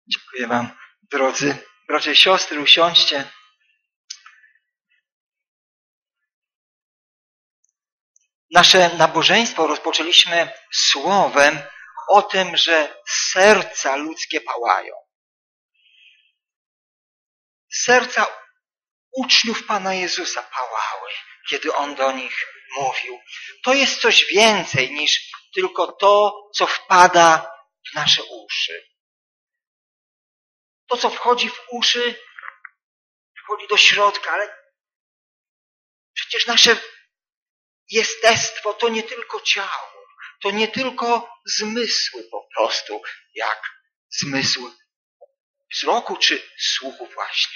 Dziękuję wam, drodzy bracia i siostry, usiądźcie. Nasze nabożeństwo rozpoczęliśmy słowem o tym, że serca ludzkie pałają. Serca uczniów Pana Jezusa pałały, kiedy On do nich mówił. To jest coś więcej niż tylko to, co wpada w nasze uszy. To, co wchodzi w uszy, wchodzi do środka, ale przecież nasze jestestwo to nie tylko ciało, to nie tylko zmysły po prostu, jak zmysł wzroku czy słuchu właśnie.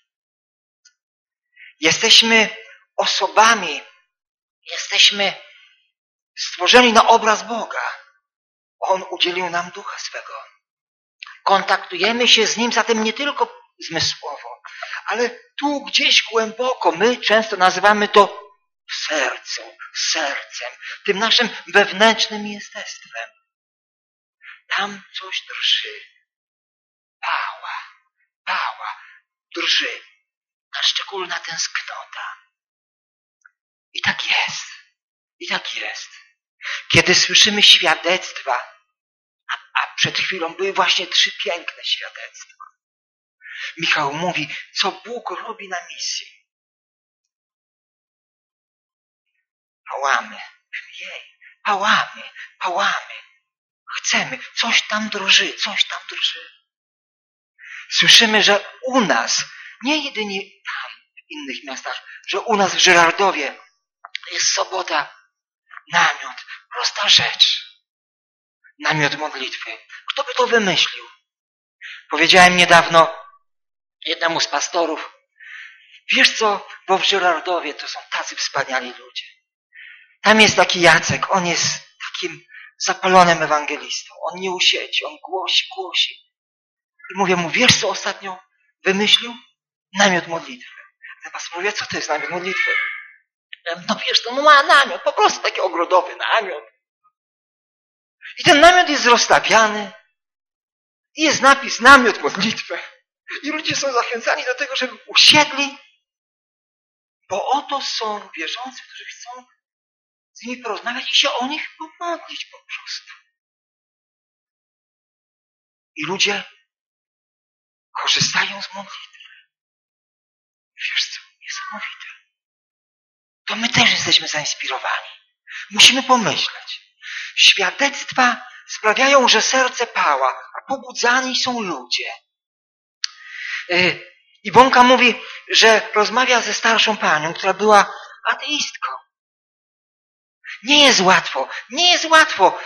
Jesteśmy osobami, jesteśmy stworzeni na obraz Boga. On udzielił nam Ducha swego. Kontaktujemy się z Nim zatem nie tylko zmysłowo, ale tu gdzieś głęboko. My często nazywamy to sercem, tym naszym wewnętrznym jestestwem. Tam coś drży. Pała, drży. Ta szczególna tęsknota. I tak jest. Kiedy słyszymy świadectwa, a przed chwilą były właśnie 3 piękne świadectwa. Michał mówi, co Bóg robi na misji. Pałamy. Chcemy, coś tam drży. Słyszymy, że u nas, nie jedynie tam, w innych miastach, że u nas w Żyrardowie jest sobota, namiot, prosta rzecz. Namiot modlitwy. Kto by to wymyślił? Powiedziałem niedawno jednemu z pastorów, wiesz co, bo w Żyrardowie to są tacy wspaniali ludzie. Tam jest taki Jacek, on jest takim zapalonym ewangelistą. On nie usiedzi, on głosi. I mówię mu, wiesz co ostatnio wymyślił? Namiot modlitwy. Ja pastor mówię, co to jest namiot modlitwy? No wiesz, to ma namiot, po prostu taki ogrodowy namiot. I ten namiot jest rozstawiany. I jest napis namiot modlitwy. I ludzie są zachęcani do tego, żeby usiedli, bo oto są wierzący, którzy chcą z nimi porozmawiać i się o nich pomodlić po prostu. I ludzie korzystają z modlitwy. Wiesz co? Niesamowite. To my też jesteśmy zainspirowani. Musimy pomyśleć. Świadectwa sprawiają, że serce pała, a pobudzani są ludzie. Iwonka mówi, że rozmawia ze starszą panią, która była ateistką. Nie jest łatwo.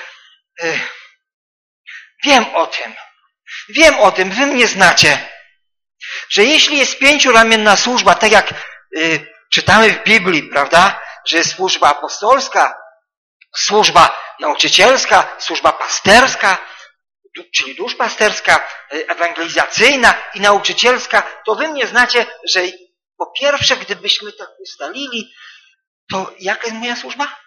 Wiem o tym, wy mnie znacie, że jeśli jest 5-ramienna służba, tak jak czytamy w Biblii, prawda, że jest służba apostolska, służba nauczycielska, służba pasterska, czyli duszpasterska, ewangelizacyjna i nauczycielska, to wy mnie znacie, że po pierwsze, gdybyśmy tak ustalili, to jaka jest moja służba?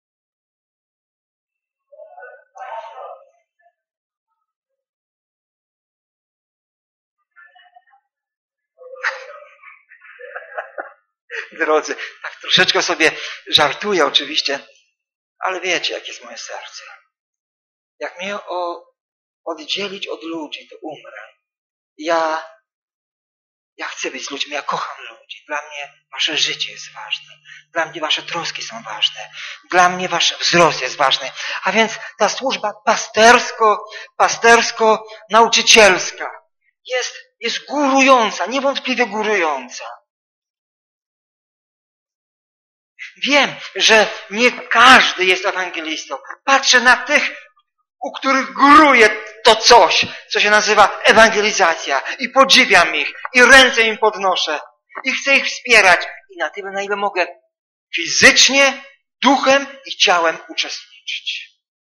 Drodzy, tak troszeczkę sobie żartuję oczywiście, ale wiecie, jakie jest moje serce. Jak mnie oddzielić od ludzi, to umrę. Ja chcę być z ludźmi, ja kocham ludzi. Dla mnie wasze życie jest ważne. Dla mnie wasze troski są ważne. Dla mnie wasz wzrost jest ważny. A więc ta służba pastersko-nauczycielska jest górująca, niewątpliwie górująca. Wiem, że nie każdy jest ewangelistą. Patrzę na tych, u których góruje to coś, co się nazywa ewangelizacja. I podziwiam ich, i ręce im podnoszę. I chcę ich wspierać. I na tyle, na ile mogę fizycznie, duchem i ciałem uczestniczyć.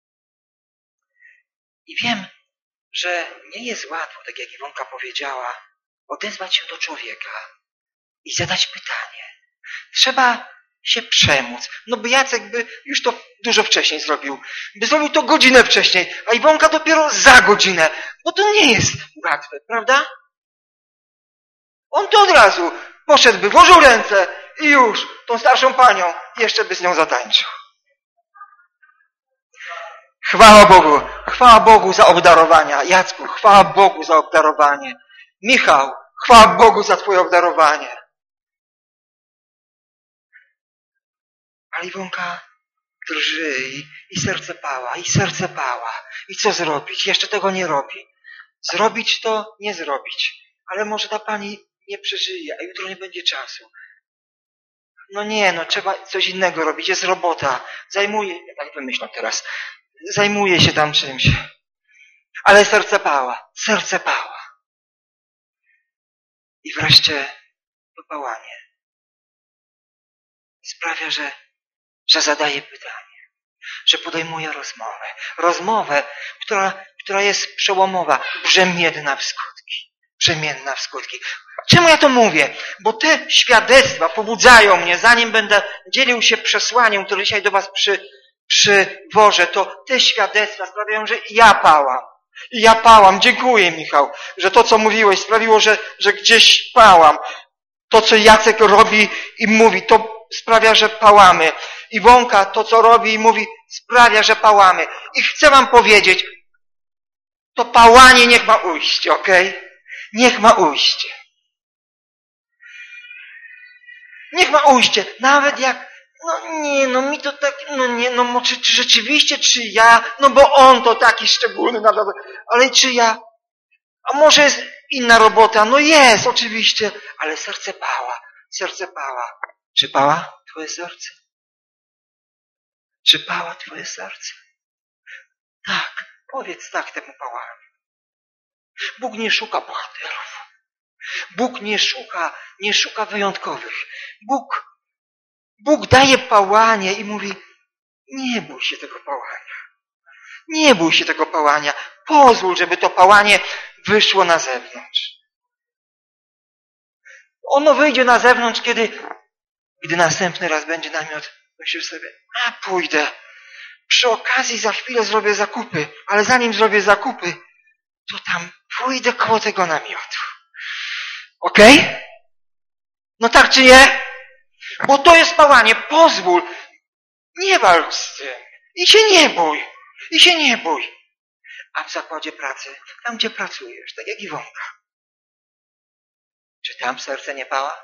I wiem, że nie jest łatwo, tak jak Iwonka powiedziała, odezwać się do człowieka i zadać pytanie. Trzeba się przemóc. No bo Jacek by już to dużo wcześniej zrobił. By zrobił to godzinę wcześniej, a Iwonka dopiero za godzinę. Bo to nie jest łatwe, prawda? On to od razu poszedłby, włożył ręce i już tą starszą panią jeszcze by z nią zatańczył. Chwała Bogu za obdarowania. Jacku, chwała Bogu za obdarowanie. Michał, chwała Bogu za twoje obdarowanie. Ale Iwonka drży i serce pała. I co zrobić? Jeszcze tego nie robi. Zrobić to nie zrobić. Ale może ta pani nie przeżyje, a jutro nie będzie czasu. No nie, no trzeba coś innego robić. Jest robota. Tak wymyślam teraz. Zajmuje się tam czymś. Ale serce pała. I wreszcie to pałanie sprawia, że zadaje pytanie, że podejmuje rozmowę, która jest przełomowa, brzemienna w skutki. Czemu ja to mówię? Bo te świadectwa pobudzają mnie, zanim będę dzielił się przesłaniem, które dzisiaj do was przywożę, to te świadectwa sprawiają, że ja pałam. Dziękuję, Michał, że to, co mówiłeś, sprawiło, że gdzieś pałam. To, co Jacek robi i mówi, to sprawia, że pałamy. Iwonka to, co robi i mówi, sprawia, że pałamy. I chcę wam powiedzieć, to pałanie niech ma ujście, okej? Niech ma ujście. Niech ma ujście. Nawet jak, mi to tak, czy rzeczywiście, czy ja, bo on to taki szczególny, naprawdę, ale czy ja, a może jest inna robota? No jest, oczywiście, ale serce pała. Czy pała twoje serce? Czy pała twoje serce? Tak, powiedz tak temu pałaniu. Bóg nie szuka bohaterów. Bóg nie szuka wyjątkowych. Bóg daje pałanie i mówi, nie bój się tego pałania. Nie bój się tego pałania. Pozwól, żeby to pałanie wyszło na zewnątrz. Ono wyjdzie na zewnątrz, gdy następny raz będzie namiot. Myślisz sobie, pójdę. Przy okazji za chwilę zrobię zakupy, ale zanim zrobię zakupy, to tam pójdę koło tego namiotu. Okej? No tak czy nie? Bo to jest pałanie. Pozwól. Nie walcz z tym. I się nie bój. A w zakładzie pracy, tam gdzie pracujesz, tak jak Iwonka, czy tam serce nie pała?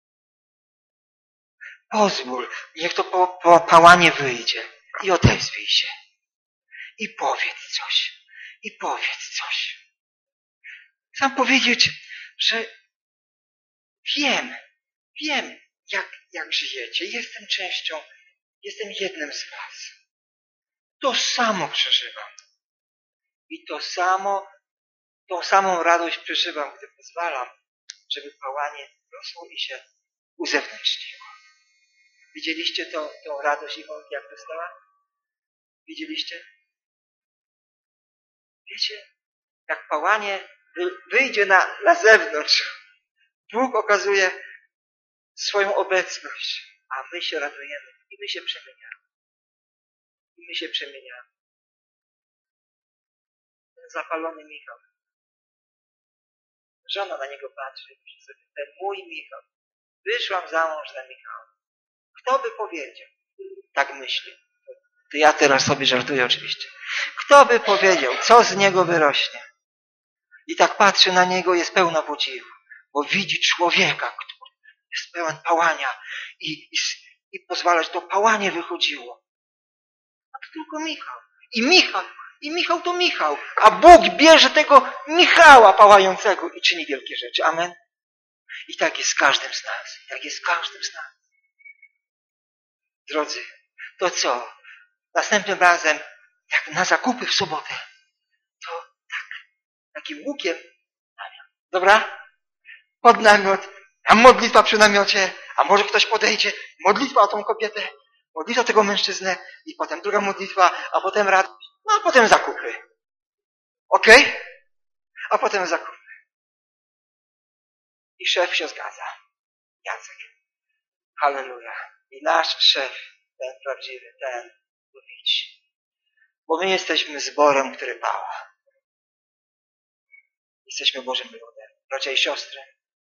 Pozwól, niech to pałanie wyjdzie i odezwij się. I powiedz coś. Chcę powiedzieć, że wiem, jak żyjecie. Jestem jednym z was. To samo przeżywam. I tą samą radość przeżywam, gdy pozwalam, żeby pałanie rosło i się uzewnętrzniło. Widzieliście tą radość Iwonki, jak dostała? Widzieliście? Wiecie, jak pałanie wyjdzie na zewnątrz, Bóg okazuje swoją obecność, a my się radujemy i my się przemieniamy. Ten zapalony Michał. Żona na niego patrzy i myśli sobie, ten mój Michał. Wyszłam za mąż za Michała. Kto by powiedział? Tak myśli. To ja teraz sobie żartuję oczywiście. Kto by powiedział, co z niego wyrośnie? I tak patrzy na niego, jest pełna podziwu, bo widzi człowieka, który jest pełen pałania i pozwala, że to pałanie wychodziło. A to tylko Michał. I Michał to Michał. A Bóg bierze tego Michała pałającego i czyni wielkie rzeczy. Amen. I tak jest z każdym z nas. Drodzy, to co? Następnym razem, jak na zakupy w sobotę, to takim łukiem, dobra? Pod namiot, a modlitwa przy namiocie, a może ktoś podejdzie, modlitwa o tą kobietę, modlitwa tego mężczyznę i potem druga modlitwa, a potem radość, a potem zakupy. Okej? A potem zakupy. I szef się zgadza. Jacek. Halleluja. I nasz szef, ten prawdziwy, ten widzi. Bo my jesteśmy zborem, który pała. Jesteśmy Bożym ludem. Bracia i siostry,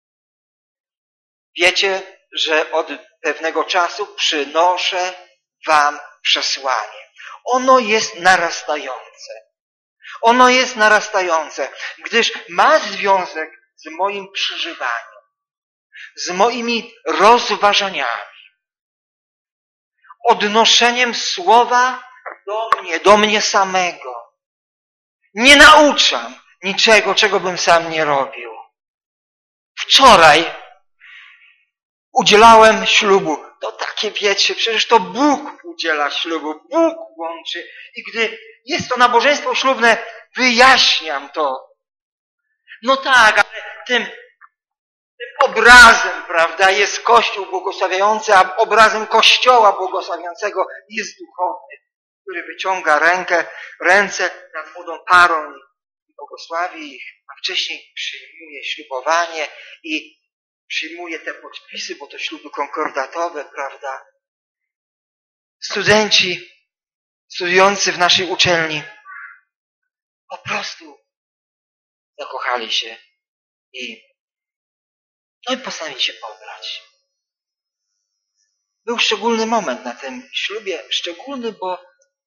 wiecie, że od pewnego czasu przynoszę wam przesłanie. Ono jest narastające. Ono jest narastające, gdyż ma związek z moim przeżywaniem, z moimi rozważaniami, odnoszeniem słowa do mnie samego. Nie nauczam niczego, czego bym sam nie robił. Wczoraj udzielałem ślubu. To takie wiecie, przecież to Bóg udziela ślubu, Bóg łączy. I gdy jest to nabożeństwo ślubne, wyjaśniam to. No tak, ale tym obrazem, prawda, jest Kościół błogosławiający, a obrazem Kościoła błogosławiącego jest duchowny, który wyciąga ręce nad młodą parą i błogosławi ich, a wcześniej przyjmuje ślubowanie i przyjmuje te podpisy, bo to śluby konkordatowe, prawda. Studenci studiujący w naszej uczelni po prostu zakochali się i postanowili się pobrać. Był szczególny moment na tym ślubie, szczególny, bo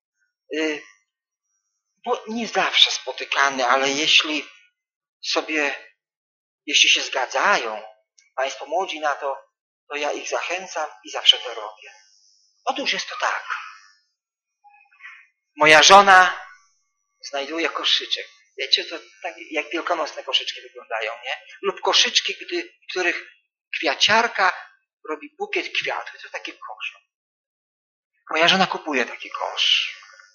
nie zawsze spotykany, ale jeśli się zgadzają Państwo młodzi na to, to ja ich zachęcam i zawsze to robię. Otóż jest to tak. Moja żona znajduje koszyczek. Wiecie, to tak jak wielkanocne koszyczki wyglądają, nie? Lub koszyczki, w których kwiaciarka robi bukiet kwiatów. To takie kosze. Moja żona kupuje taki kosz.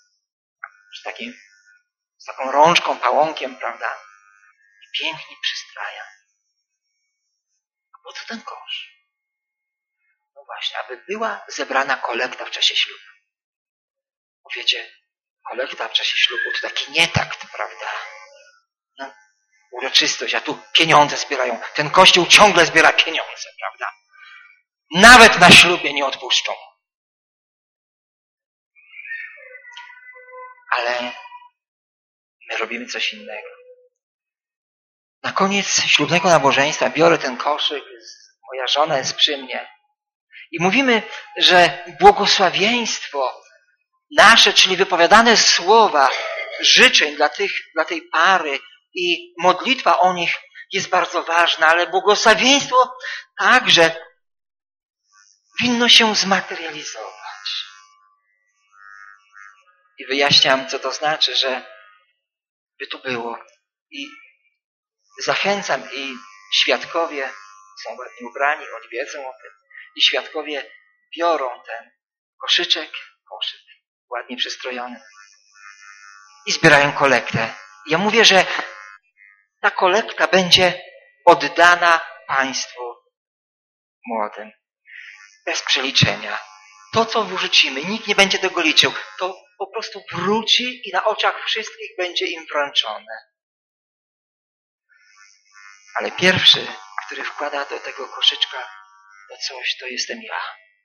Z taką rączką, pałąkiem, prawda? I pięknie przystraja. A po co ten kosz? No właśnie, aby była zebrana kolekta w czasie ślubu. Bo wiecie, kolekta w czasie ślubu to taki nietakt, prawda? No, uroczystość, a tu pieniądze zbierają. Ten kościół ciągle zbiera pieniądze, prawda? Nawet na ślubie nie odpuszczą. Ale my robimy coś innego. Na koniec ślubnego nabożeństwa biorę ten koszyk, moja żona jest przy mnie i mówimy, że błogosławieństwo nasze, czyli wypowiadane słowa życzeń dla tej pary i modlitwa o nich jest bardzo ważna, ale błogosławieństwo także winno się zmaterializować. I wyjaśniam, co to znaczy, że by to było. I zachęcam i świadkowie są ładnie ubrani, oni wiedzą o tym. I świadkowie biorą ten koszyk ładnie przystrojony i zbierają kolektę. Ja mówię, że ta kolekta będzie oddana państwu młodym. Bez przeliczenia. To, co wrzucimy, nikt nie będzie tego liczył. To po prostu wróci i na oczach wszystkich będzie im wręczone. Ale pierwszy, który wkłada do tego koszyczka to jestem ja.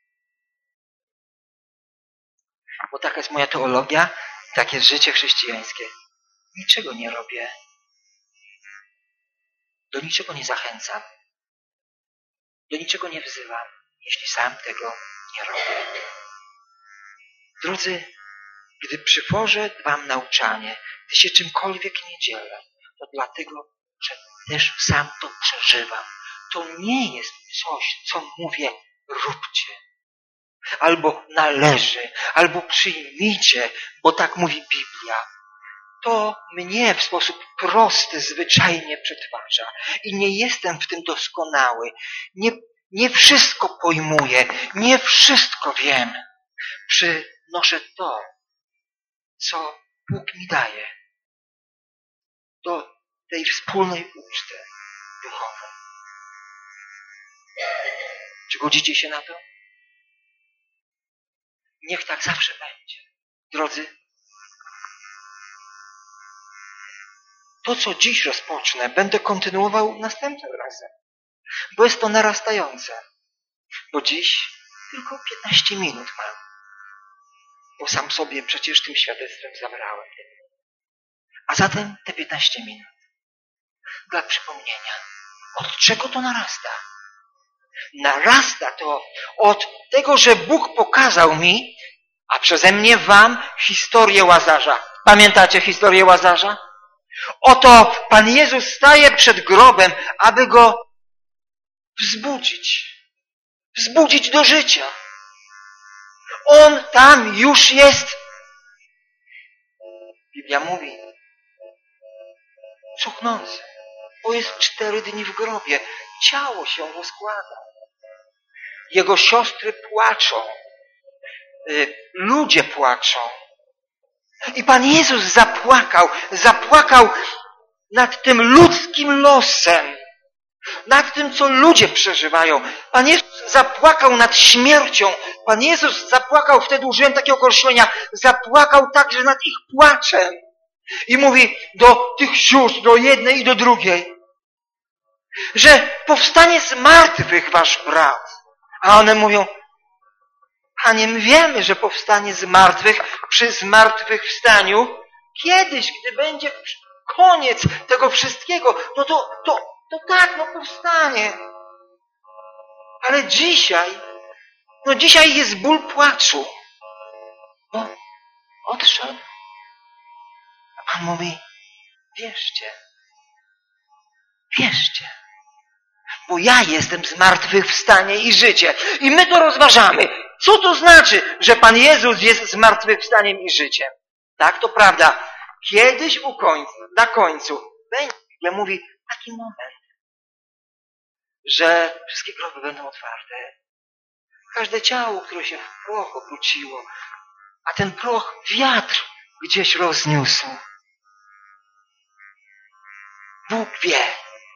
Bo taka jest moja teologia, takie jest życie chrześcijańskie. Niczego nie robię. Do niczego nie zachęcam. Do niczego nie wzywam, jeśli sam tego nie robię. Drodzy, gdy przywożę wam nauczanie, gdy się czymkolwiek nie dzielę, to dlatego, że też sam to przeżywam. To nie jest coś, co mówię, róbcie. Albo należy, albo przyjmijcie, bo tak mówi Biblia. To mnie w sposób prosty, zwyczajnie przetwarza. I nie jestem w tym doskonały. Nie wszystko pojmuję, nie wszystko wiem. Przynoszę to, co Bóg mi daje do tej wspólnej uczty duchowej. Czy godzicie się na to? Niech tak zawsze będzie. Drodzy, to, co dziś rozpocznę, będę kontynuował następnym razem. Bo jest to narastające. Bo dziś Tylko 15 minut mam. Bo sam sobie przecież tym świadectwem zabrałem. A zatem te 15 minut. Dla przypomnienia. Od czego to narasta? Narasta to od tego, że Bóg pokazał mi, a przeze mnie wam, historię Łazarza. Pamiętacie historię Łazarza? Oto Pan Jezus staje przed grobem, aby go wzbudzić. Wzbudzić do życia. On tam już jest. Biblia mówi, cuchnący, bo jest 4 dni w grobie. Ciało się rozkłada. Jego siostry płaczą. Ludzie płaczą. I Pan Jezus zapłakał nad tym ludzkim losem, nad tym, co ludzie przeżywają. Pan Jezus zapłakał nad śmiercią. Pan Jezus zapłakał, wtedy użyłem takiego określenia, zapłakał także nad ich płaczem. I mówi do tych sióstr, do jednej i do drugiej, że powstanie z martwych wasz brat. A one mówią, Panie, my wiemy, że powstanie z martwych przy zmartwychwstaniu. Kiedyś, gdy będzie koniec tego wszystkiego, no to tak, no powstanie. Ale dzisiaj jest ból płaczu. No, odszedł. A Pan mówi, wierzcie, bo ja jestem zmartwychwstanie i życie. I my to rozważamy. Co to znaczy, że Pan Jezus jest zmartwychwstaniem i życiem? Tak, to prawda. Kiedyś na końcu będzie, ja mówię, taki moment, że wszystkie groby będą otwarte. Każde ciało, które się w proch obróciło, a ten proch wiatr gdzieś rozniósł. Bóg wie.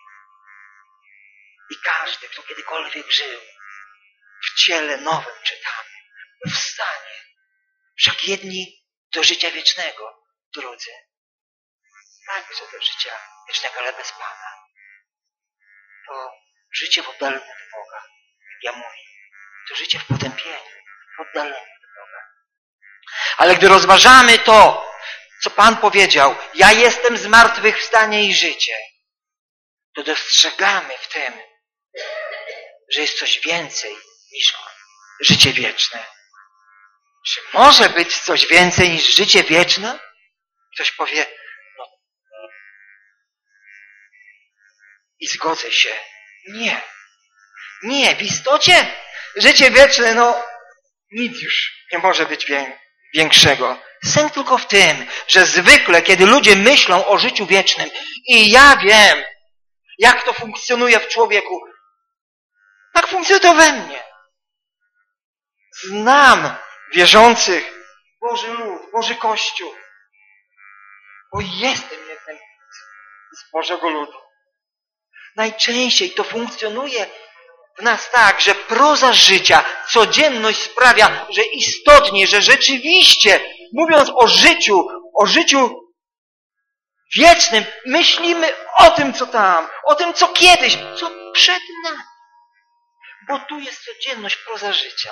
I każdy, kto kiedykolwiek żył w ciele nowym, czytamy, powstanie. Wszak jedni do życia wiecznego, drudzy. Także do życia wiecznego, ale bez Pana. To życie w oddaleniu od Boga. Biblia mówi, to życie w potępieniu, w oddaleniu od Boga. Ale gdy rozważamy to, co Pan powiedział, ja jestem zmartwychwstanie i życie, to dostrzegamy w tym, że jest coś więcej niż życie wieczne. Czy może być coś więcej niż życie wieczne? Ktoś powie, no i zgodzę się. Nie, w istocie życie wieczne, no nic już nie może być większego. Sęk tylko w tym, że zwykle, kiedy ludzie myślą o życiu wiecznym i ja wiem, jak to funkcjonuje w człowieku, tak funkcjonuje to we mnie. Znam wierzących, Boży lud, Boży Kościół, bo jestem jednym z Bożego ludu. Najczęściej to funkcjonuje w nas tak, że proza życia, codzienność sprawia, że istotnie, że rzeczywiście, mówiąc o życiu wiecznym, myślimy o tym, co tam, o tym, co kiedyś, co przed nami. Bo tu jest codzienność, proza życia.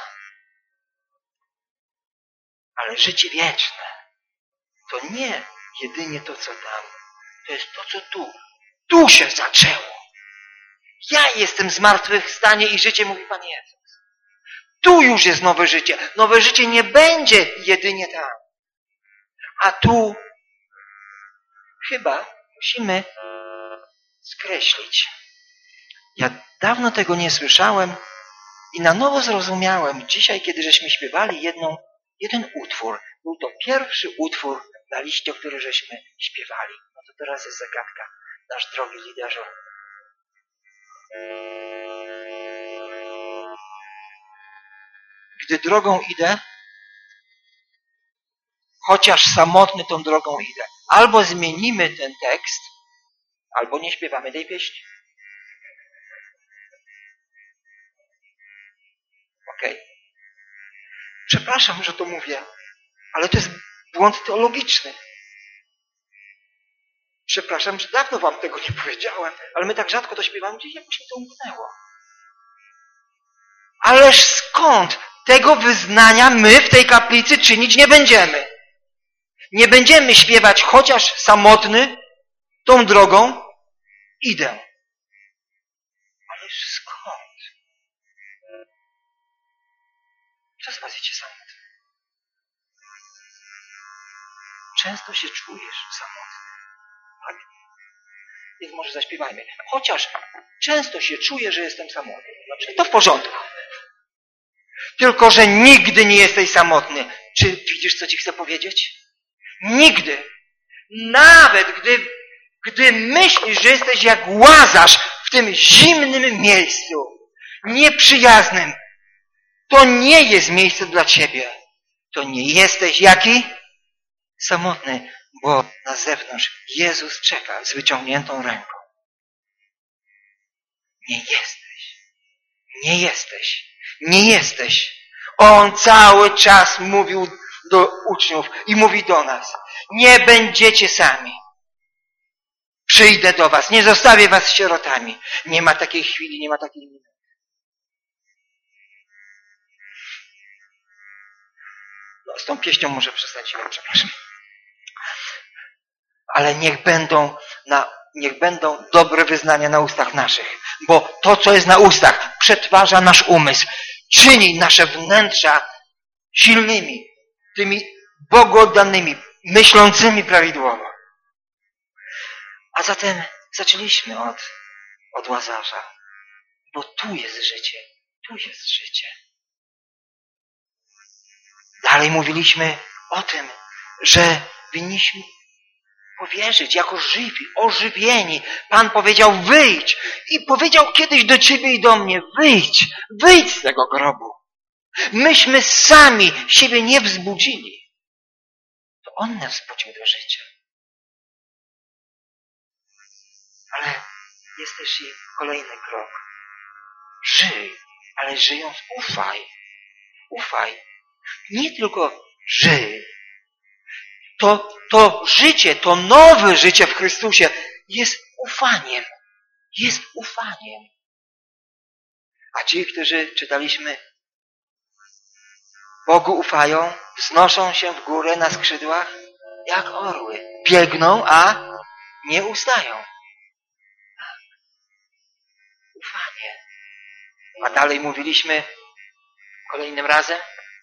Ale życie wieczne to nie jedynie to, co tam. To jest to, co tu. Tu się zaczęło. Ja jestem zmartwychwstanie i życie, mówi Pan Jezus. Tu już jest nowe życie. Nowe życie nie będzie jedynie tam. A tu chyba musimy skreślić. Ja dawno tego nie słyszałem i na nowo zrozumiałem dzisiaj, kiedy żeśmy śpiewali jeden utwór. Był to pierwszy utwór na liście, który żeśmy śpiewali. No to teraz jest zagadka, nasz drogi liderze. Gdy drogą idę, chociaż samotny tą drogą idę. Albo zmienimy ten tekst, albo nie śpiewamy tej pieśni. Okej. Przepraszam, że to mówię, ale to jest błąd teologiczny. Przepraszam, że dawno wam tego nie powiedziałem, ale my tak rzadko to śpiewamy, gdzieś jakoś mi to umknęło. Ależ skąd tego wyznania my w tej kaplicy czynić nie będziemy. Nie będziemy śpiewać, chociaż samotny, tą drogą idę. Ależ skąd? Co z was wiecie samotny? Często się czujesz samotny. Tak? Więc może zaśpiewajmy. Chociaż często się czuję, że jestem samotny. Dobrze? To w porządku. Tylko, że nigdy nie jesteś samotny. Czy widzisz, co ci chcę powiedzieć? Nigdy. Nawet gdy myślisz, że jesteś jak Łazarz w tym zimnym miejscu, nieprzyjaznym, to nie jest miejsce dla ciebie. To nie jesteś jaki? Samotny, bo na zewnątrz Jezus czeka z wyciągniętą ręką. Nie jesteś. Nie jesteś. Nie jesteś. On cały czas mówił do uczniów i mówi do nas. Nie będziecie sami. Przyjdę do was. Nie zostawię was sierotami. Nie ma takiej chwili, nie ma takiej minuty. No, z tą pieśnią może przesadziłem, przepraszam. Ale niech będą dobre wyznania na ustach naszych. Bo to, co jest na ustach, przetwarza nasz umysł. Czyni nasze wnętrza silnymi, tymi Bogu oddanymi, myślącymi prawidłowo. A zatem zaczęliśmy od Łazarza. Bo tu jest życie. Tu jest życie. Dalej mówiliśmy o tym, że winniśmy powierzyć jako żywi, ożywieni. Pan powiedział wyjdź i powiedział kiedyś do ciebie i do mnie wyjdź z tego grobu. Myśmy sami siebie nie wzbudzili. To On nas wzbudził do życia. Ale jest też i kolejny krok. Żyj, ale żyjąc ufaj. Ufaj. Nie tylko żyj. To życie, to nowe życie w Chrystusie jest ufaniem. Jest ufaniem. A ci, którzy czytaliśmy, Bogu ufają, wznoszą się w górę na skrzydłach jak orły. Biegną, a nie ustają. Ufanie. A dalej mówiliśmy kolejnym razem,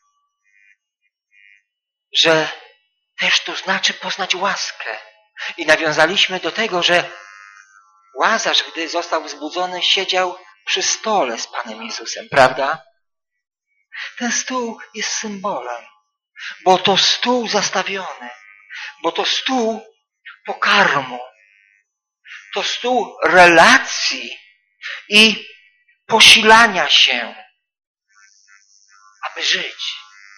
że też to znaczy poznać łaskę. I nawiązaliśmy do tego, że Łazarz, gdy został wzbudzony, siedział przy stole z Panem Jezusem, prawda? Ten stół jest symbolem, bo to stół zastawiony, bo to stół pokarmu, to stół relacji i posilania się, aby żyć.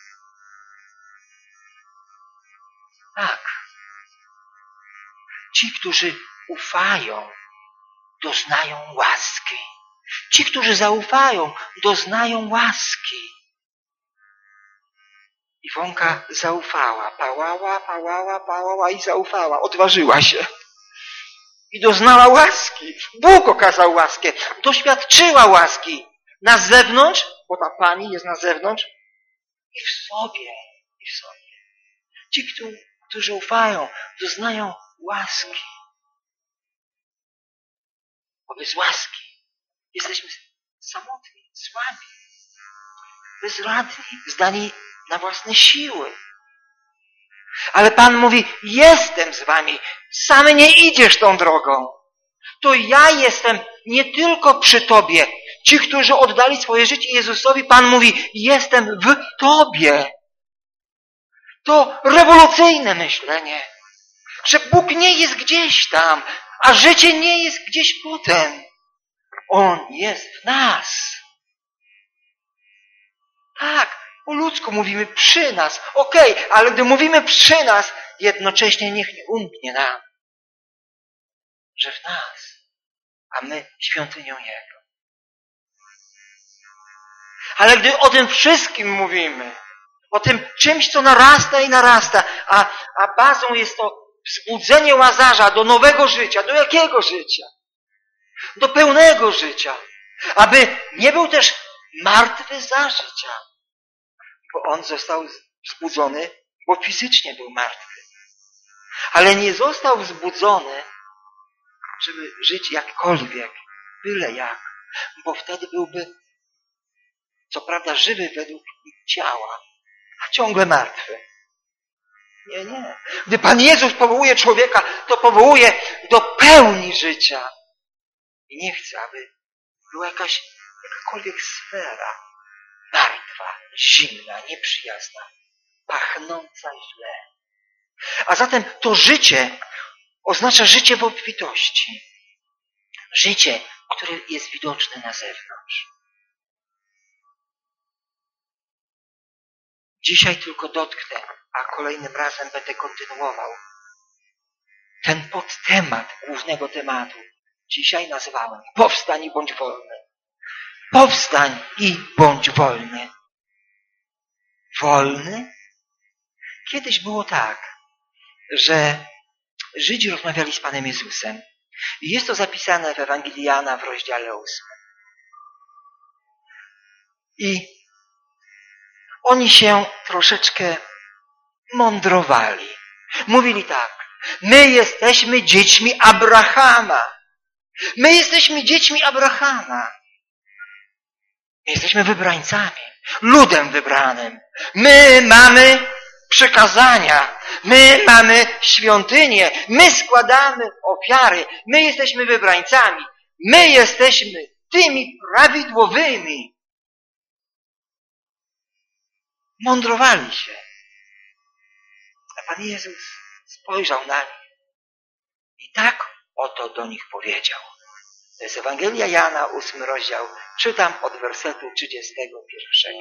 Tak. Ci, którzy ufają, doznają łaski. Ci, którzy zaufają, doznają łaski. Iwonka zaufała, pałała i zaufała. Odważyła się. I doznała łaski. Bóg okazał łaskę. Doświadczyła łaski. Na zewnątrz, bo ta Pani jest na zewnątrz, i w sobie. Ci, którzy ufają, doznają łaski. Bo bez łaski jesteśmy samotni, słabi, bezradni, zdani na własne siły. Ale Pan mówi, jestem z wami, sam nie idziesz tą drogą. To ja jestem nie tylko przy tobie. Ci, którzy oddali swoje życie Jezusowi, Pan mówi, jestem w tobie. To rewolucyjne myślenie, że Bóg nie jest gdzieś tam, a życie nie jest gdzieś potem. On jest w nas. Tak, po ludzku mówimy przy nas, okej, ale gdy mówimy przy nas, jednocześnie niech nie umknie nam, że w nas, a my świątynią Jego. Ale gdy o tym wszystkim mówimy, o tym czymś, co narasta i narasta, a bazą jest to wzbudzenie Łazarza do nowego życia. Do jakiego życia? Do pełnego życia. Aby nie był też martwy za życia. Bo on został wzbudzony, bo fizycznie był martwy. Ale nie został wzbudzony, żeby żyć jakkolwiek, byle jak. Bo wtedy byłby, co prawda, żywy według ciała, a ciągle martwy. Nie, nie. Gdy Pan Jezus powołuje człowieka, to powołuje do pełni życia. I nie chce, aby była jakakolwiek sfera martwa, zimna, nieprzyjazna, pachnąca źle. A zatem to życie oznacza życie w obfitości. Życie, które jest widoczne na zewnątrz. Dzisiaj tylko dotknę, a kolejnym razem będę kontynuował ten podtemat głównego tematu. Dzisiaj nazwałem powstań i bądź wolny. Powstań i bądź wolny. Wolny? Kiedyś było tak, że Żydzi rozmawiali z Panem Jezusem. I jest to zapisane w Ewangelii Jana w rozdziale 8. I oni się troszeczkę mądrowali. Mówili tak: my jesteśmy dziećmi Abrahama. My jesteśmy dziećmi Abrahama. My jesteśmy wybrańcami, ludem wybranym. My mamy przykazania. My mamy świątynię. My składamy ofiary. My jesteśmy wybrańcami. My jesteśmy tymi prawidłowymi. Mądrowali się. A Pan Jezus spojrzał na nich i tak oto do nich powiedział. To jest Ewangelia Jana, 8 rozdział. Czytam od wersetu 31.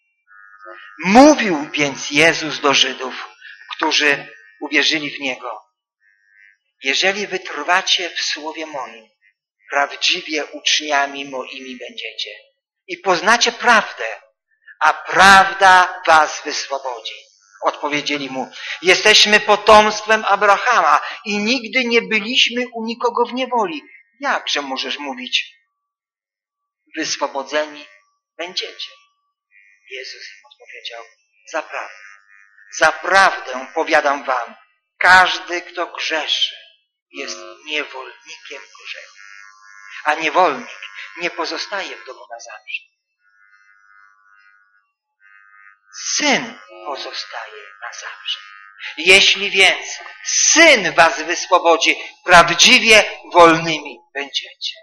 Mówił więc Jezus do Żydów, którzy uwierzyli w Niego: jeżeli wytrwacie w słowie moim, prawdziwie uczniami moimi będziecie i poznacie prawdę, a prawda was wyswobodzi. Odpowiedzieli mu: jesteśmy potomstwem Abrahama i nigdy nie byliśmy u nikogo w niewoli. Jakże możesz mówić: wyswobodzeni będziecie? Jezus im odpowiedział: zaprawdę powiadam wam, każdy, kto grzeszy, jest niewolnikiem grzechu, a niewolnik nie pozostaje w domu na zawsze. Syn pozostaje na zawsze. Jeśli więc Syn was wyswobodzi, prawdziwie wolnymi będziecie.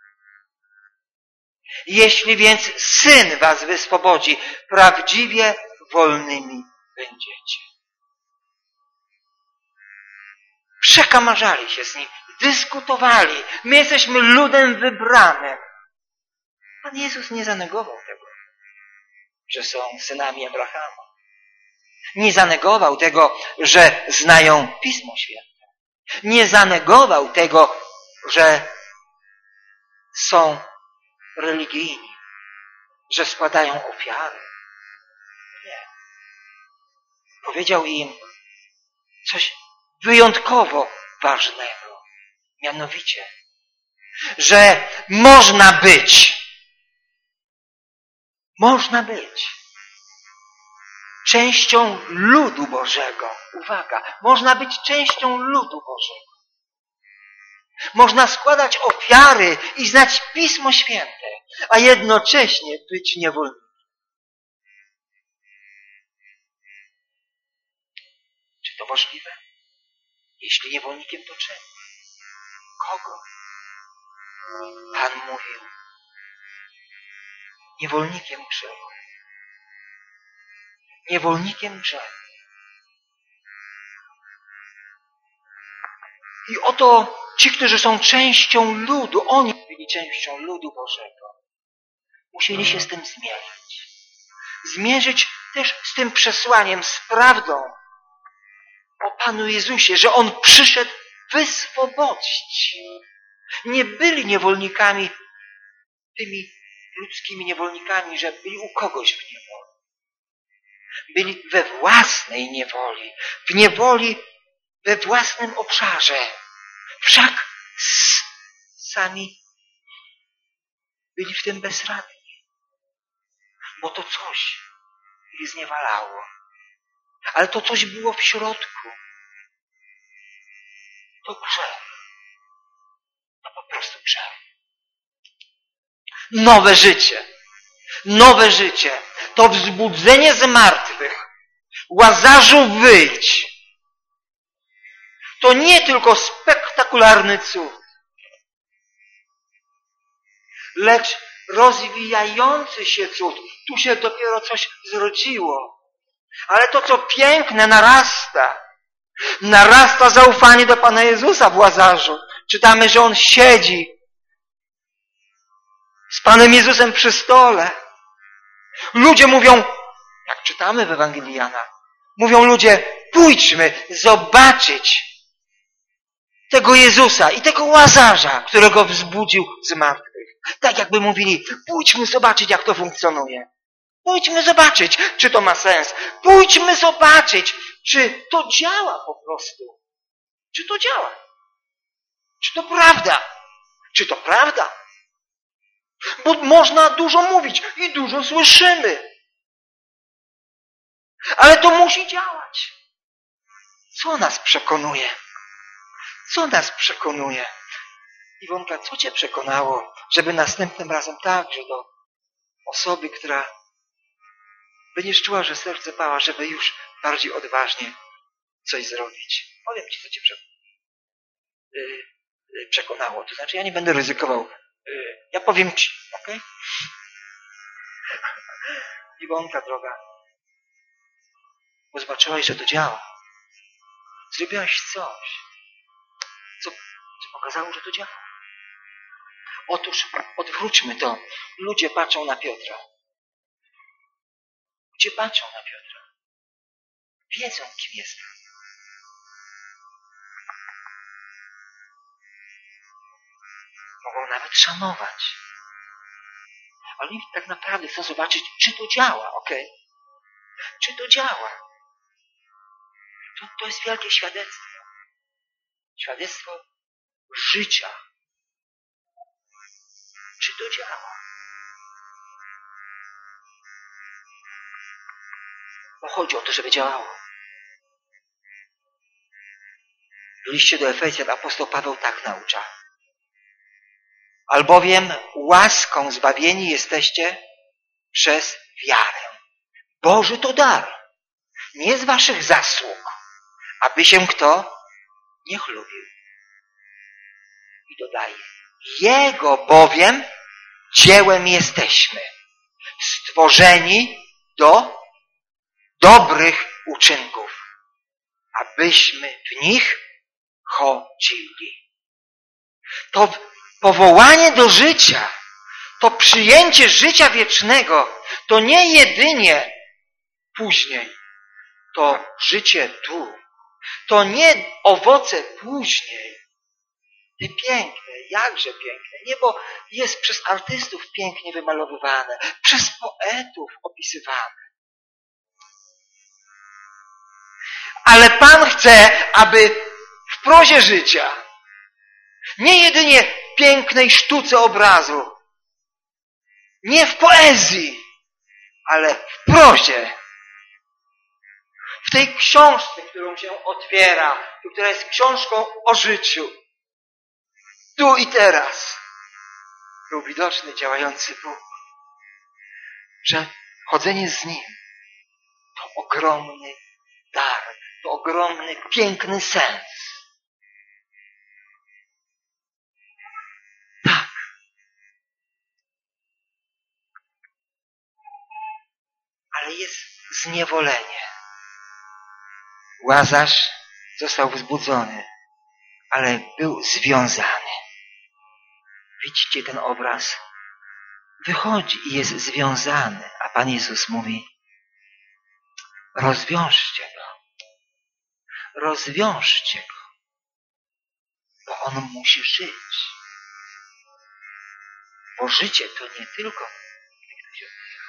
Jeśli więc Syn was wyswobodzi, prawdziwie wolnymi będziecie. Przekamarzali się z nim, dyskutowali. My jesteśmy ludem wybranym. Pan Jezus nie zanegował tego, że są synami Abrahama. Nie zanegował tego, że znają Pismo Święte. Nie zanegował tego, że są religijni, że składają ofiary. Nie. Powiedział im coś wyjątkowo ważnego. Mianowicie, że można być częścią ludu Bożego. Uwaga, można być częścią ludu Bożego. Można składać ofiary i znać Pismo Święte, a jednocześnie być niewolnikiem. Czy to możliwe? Jeśli niewolnikiem, to czym? Kogo? Pan mówił: niewolnikiem grzechu. Niewolnikiem grzechu. I oto ci, którzy są częścią ludu, oni byli częścią ludu Bożego. Musieli się z tym zmierzyć. Zmierzyć też z tym przesłaniem, z prawdą o Panu Jezusie, że On przyszedł wyswobodzić. Nie byli niewolnikami, tymi ludzkimi niewolnikami, że byli u kogoś w niewoli. Byli we własnej niewoli, w niewoli we własnym obszarze. Wszak sami byli w tym bezradni. Bo to coś i zniewalało. Ale to coś było w środku. To grzech. To po prostu grzech. Nowe życie. Nowe życie. To wzbudzenie z martwych. Łazarzu, wyjdź. To nie tylko spektakularny cud, lecz rozwijający się cud. Tu się dopiero coś zrodziło. Ale to, co piękne, narasta. Narasta zaufanie do Pana Jezusa w Łazarzu. Czytamy, że On siedzi z Panem Jezusem przy stole. Ludzie mówią, jak czytamy w Ewangelii Jana, mówią ludzie, pójdźmy zobaczyć tego Jezusa i tego Łazarza, którego wzbudził z martwych. Tak jakby mówili, pójdźmy zobaczyć, jak to funkcjonuje. Pójdźmy zobaczyć, czy to ma sens. Pójdźmy zobaczyć, czy to działa po prostu. Czy to działa? Czy to prawda? Czy to prawda? Bo można dużo mówić i dużo słyszymy. Ale to musi działać. Co nas przekonuje? Co nas przekonuje? Iwonka, co cię przekonało, żeby następnym razem także do osoby, która będziesz czuła, że serce pała, żeby już bardziej odważnie coś zrobić? Powiem ci, co cię przekonało. To znaczy, ja nie będę ryzykował. Ja powiem ci, okej? Iwonka droga, bo zobaczyłaś, że to działa. Zrobiłaś coś, co pokazało, że to działa. Otóż odwróćmy to. Ludzie patrzą na Piotra. Ludzie patrzą na Piotra. Wiedzą, kim jest. Mogą nawet szanować. Ale oni tak naprawdę chcą zobaczyć, czy to działa, okej? Czy to działa? To jest wielkie świadectwo. Świadectwo życia. Czy to działa? Bo chodzi o to, żeby działało. W liście do Efezjan apostoł Paweł tak naucza. Albowiem łaską zbawieni jesteście przez wiarę. Boży to dar. Nie z waszych zasług, aby się kto nie chlubił. I dodaje. Jego bowiem dziełem jesteśmy. Stworzeni do dobrych uczynków, abyśmy w nich chodzili. To powołanie do życia, to przyjęcie życia wiecznego, to nie jedynie później, to życie tu. To nie owoce później. Te piękne, jakże piękne. Niebo jest przez artystów pięknie wymalowywane, przez poetów opisywane. Ale Pan chce, aby w prozie życia, nie jedynie w pięknej sztuce obrazu, nie w poezji, ale w prozie, w tej książce, którą się otwiera, która jest książką o życiu, tu i teraz, był widoczny, działający Bóg, że chodzenie z Nim to ogromny dar, to ogromny, piękny sens. Tak. Ale jest zniewolenie. Łazarz został wzbudzony, ale był związany. Widzicie ten obraz? Wychodzi i jest związany, a Pan Jezus mówi: rozwiążcie go. Rozwiążcie go. Bo on musi żyć. Bo życie to nie tylko gdy ktoś oddycha.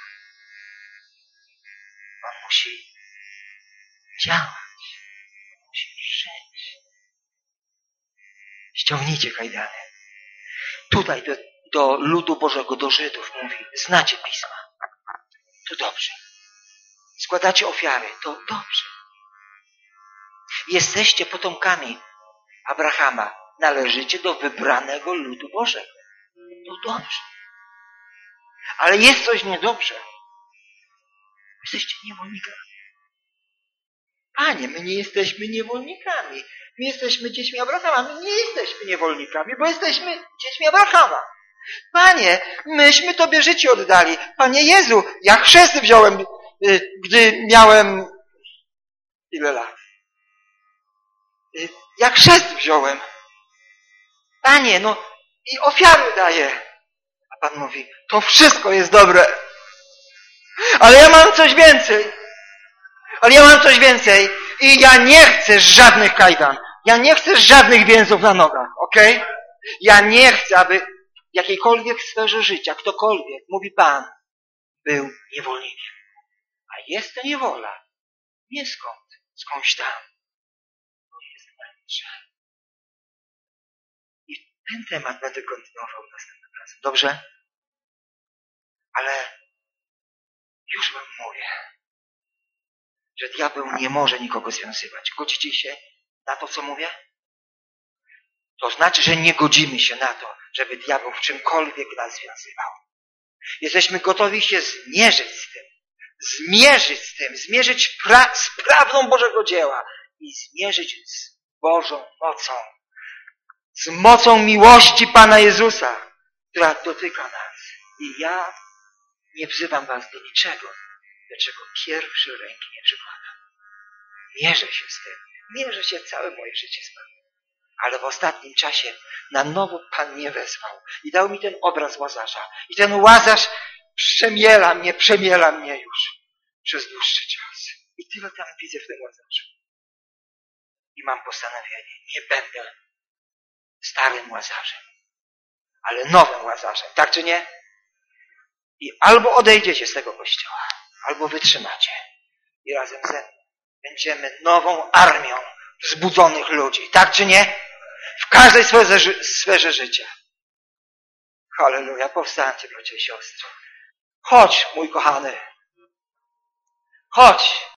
On musi działać. Musi żyć. Ściągnijcie kajdany. Tutaj do ludu Bożego, do Żydów mówi: znacie Pisma. To dobrze. składacie ofiary, to dobrze. Jesteście potomkami Abrahama. Należycie do wybranego ludu Bożego. To dobrze. Ale jest coś niedobrze. Jesteście niewolnikami. Panie, my nie jesteśmy niewolnikami. My jesteśmy dziećmi Abrahama. My nie jesteśmy niewolnikami, bo jesteśmy dziećmi Abrahama. Panie, myśmy Tobie życie oddali. Panie Jezu, ja chrzest wziąłem, gdy miałem... Ile lat? Jak chrzest wziąłem. Panie, no i ofiary daję. A Pan mówi, to wszystko jest dobre. Ale ja mam coś więcej. I ja nie chcę żadnych kajdan. Ja nie chcę żadnych więzów na nogach, okej? Ja nie chcę, aby w jakiejkolwiek sferze życia ktokolwiek, mówi Pan, był niewolnikiem. A jest to niewola. Nie skądś tam. To jest wnętrze. I ten temat będę kontynuował następnym razem. Dobrze? Ale już wam mówię, że diabeł nie może nikogo związywać. Godzicie się na to, co mówię? To znaczy, że nie godzimy się na to, żeby diabeł w czymkolwiek nas związywał. Jesteśmy gotowi się zmierzyć z prawdą Bożego dzieła i zmierzyć z Bożą mocą. Z mocą miłości Pana Jezusa, która dotyka nas. I ja nie wzywam was do niczego, do czego pierwszy ręki nie przykładam. Mierzę się z tym. Mierzę się całe moje życie z Panem. Ale w ostatnim czasie na nowo Pan mnie wezwał i dał mi ten obraz Łazarza. I ten Łazarz przemiela mnie już przez dłuższy czas. I tyle tam widzę w tym Łazarzu. I mam postanowienie, nie będę starym Łazarzem, ale nowym Łazarzem. Tak czy nie? I albo odejdziecie z tego kościoła, albo wytrzymacie. I razem ze mną będziemy nową armią wzbudzonych ludzi. Tak czy nie? W każdej sferze życia. Halleluja. Powstańcie, bracia i siostry. Chodź, mój kochany. Chodź.